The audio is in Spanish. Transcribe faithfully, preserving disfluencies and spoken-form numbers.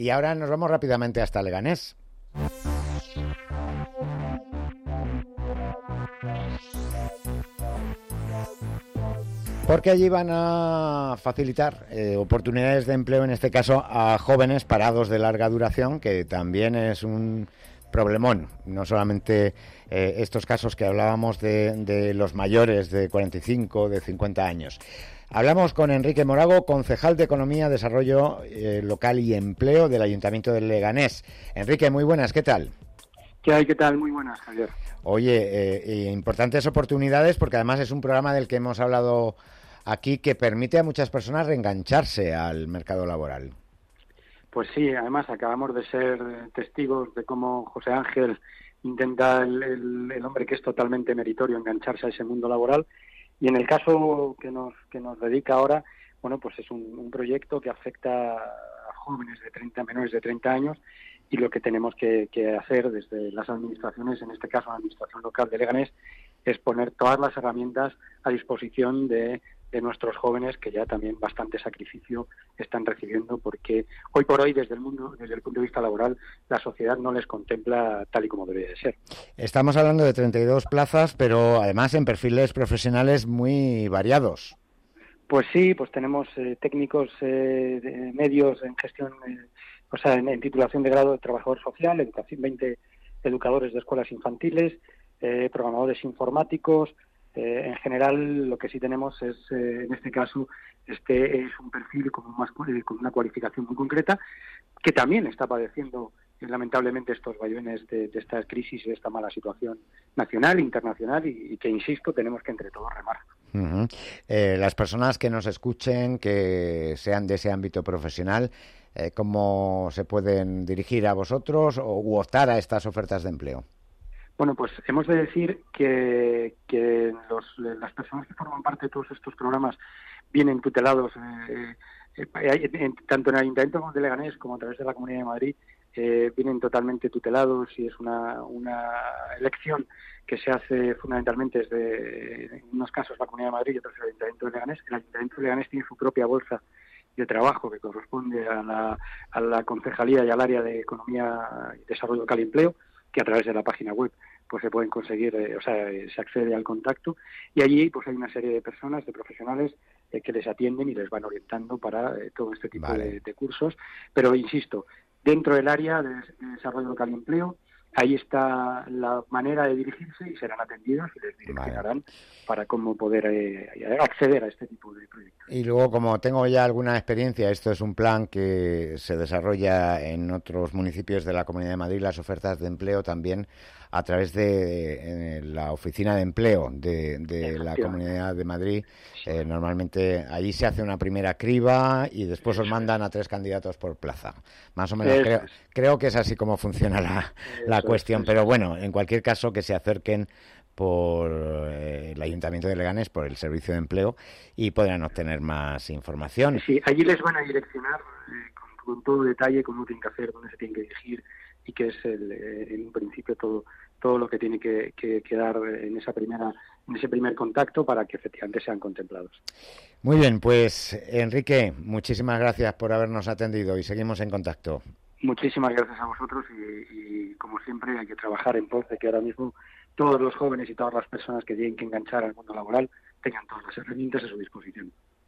Y ahora nos vamos rápidamente hasta Leganés. Porque allí van a facilitar eh, oportunidades de empleo, en este caso a jóvenes parados de larga duración, que también es un problemón. No solamente eh, estos casos que hablábamos de, de los mayores de cuarenta y cinco, de cincuenta años. Hablamos con Enrique Morago, concejal de Economía, Desarrollo eh, Local y Empleo del Ayuntamiento de Leganés. Enrique, muy buenas, ¿qué tal? ¿Qué hay? ¿Qué tal? Muy buenas, Javier. Oye, eh, eh, importantes oportunidades, porque además es un programa del que hemos hablado aquí que permite a muchas personas reengancharse al mercado laboral. Pues sí, además acabamos de ser testigos de cómo José Ángel intenta, el, el, el hombre que es totalmente meritorio, engancharse a ese mundo laboral. Y en el caso que nos que nos dedica ahora, bueno, pues es un, un proyecto que afecta a jóvenes de treinta, menores de treinta años, y lo que tenemos que, que hacer desde las administraciones, en este caso la Administración Local de Leganés, es poner todas las herramientas a disposición de, de nuestros jóvenes, que ya también bastante sacrificio están recibiendo, porque hoy por hoy, desde el mundo, desde el punto de vista laboral, la sociedad no les contempla tal y como debe de ser. Estamos hablando de treinta y dos plazas, pero además en perfiles profesionales muy variados. Pues sí, pues tenemos eh, técnicos eh, de medios en gestión, eh, o sea, en, en titulación de grado de trabajador social, educación, veinte educadores de escuelas infantiles, eh, programadores informáticos. Eh, en general, lo que sí tenemos es, eh, en este caso, este es un perfil con, más, eh, con una cualificación muy concreta, que también está padeciendo eh, lamentablemente estos vaivenes de, de esta crisis y de esta mala situación nacional e internacional, y, y que, insisto, tenemos que entre todos remar. Uh-huh. Eh, las personas que nos escuchen, que sean de ese ámbito profesional, eh, ¿cómo se pueden dirigir a vosotros o u optar a estas ofertas de empleo? Bueno, pues hemos de decir que, que los, las personas que forman parte de todos estos programas vienen tutelados eh, eh, eh, tanto en el Ayuntamiento de Leganés como a través de la Comunidad de Madrid. Eh, vienen totalmente tutelados, y es una, una elección que se hace fundamentalmente desde, en unos casos, la Comunidad de Madrid y otros el Ayuntamiento de Leganés. El Ayuntamiento de Leganés tiene su propia bolsa de trabajo que corresponde a la, a la Concejalía y al área de Economía, Desarrollo Local y Empleo, que a través de la página web pues se pueden conseguir, eh, o sea, eh, se accede al contacto, y allí pues hay una serie de personas, de profesionales eh, que les atienden y les van orientando para eh, todo este tipo Vale. de, de cursos. Pero insisto, dentro del área de, de desarrollo local y empleo, ahí está la manera de dirigirse y serán atendidos y les direccionarán vale. para cómo poder eh, acceder a este tipo de proyectos. Y luego, como tengo ya alguna experiencia, esto es un plan que se desarrolla en otros municipios de la Comunidad de Madrid, las ofertas de empleo también a través de eh, la oficina de empleo de, de la Comunidad de Madrid. Eh, normalmente allí se hace una primera criba y después os mandan a tres candidatos por plaza. Más o menos creo, creo que es así como funciona la, la cuestión. Pero bueno, en cualquier caso, que se acerquen por eh, el Ayuntamiento de Leganés, por el Servicio de Empleo, y podrán obtener más información. Sí, allí les van a direccionar eh, con, con todo detalle cómo tienen que hacer, dónde se tienen que dirigir, y que es el, eh, en un principio todo todo lo que tiene que, que, que dar en esa primera en ese primer contacto para que efectivamente sean contemplados. Muy bien, pues Enrique, muchísimas gracias por habernos atendido y seguimos en contacto. Muchísimas gracias a vosotros, y, y como siempre hay que trabajar en pos de que ahora mismo todos los jóvenes y todas las personas que tienen que enganchar al mundo laboral tengan todas las herramientas a su disposición.